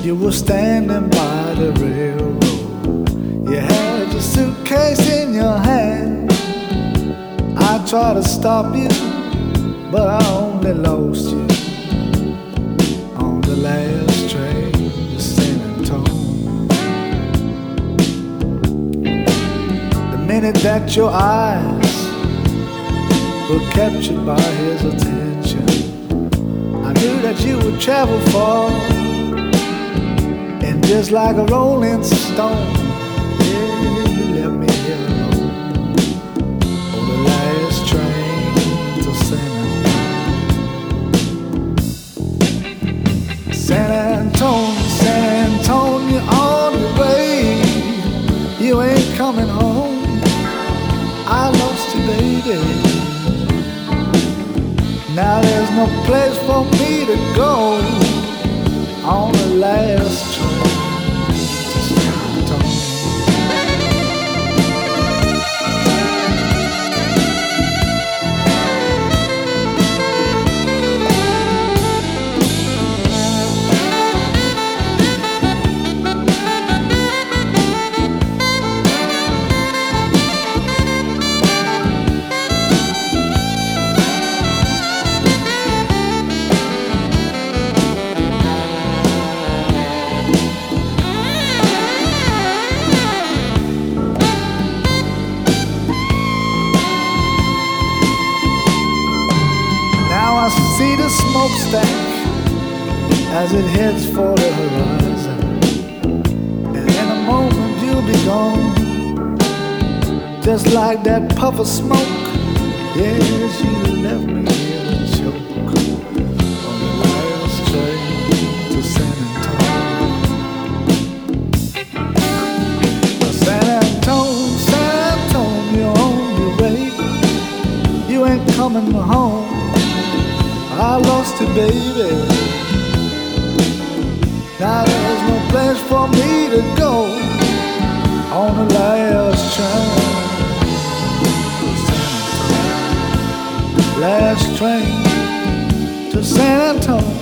You were standing by the railroad. You had your suitcase in your hand. I tried to stop you, but I only lost you on the last train to San Antonio. The minute that your eyes were captured by his attention, I knew that you would travel far. And just like a rolling stone, yeah, you left me here alone on the last train to San Antonio. San Antonio, San Antonio, on your way. You ain't coming home. I lost you, baby. Now there's no place for me to go on the last train to San Antonio. See the smokestack as it heads for the horizon, and in a moment you'll be gone, just like that puff of smoke. Yes, you left me here to choke on the last train to San Antonio. San Antonio, San Antonio, on your way. You ain't coming home. I lost you, baby. Now there's no place for me to go on the last train to San Antonio. Last train to San Antonio.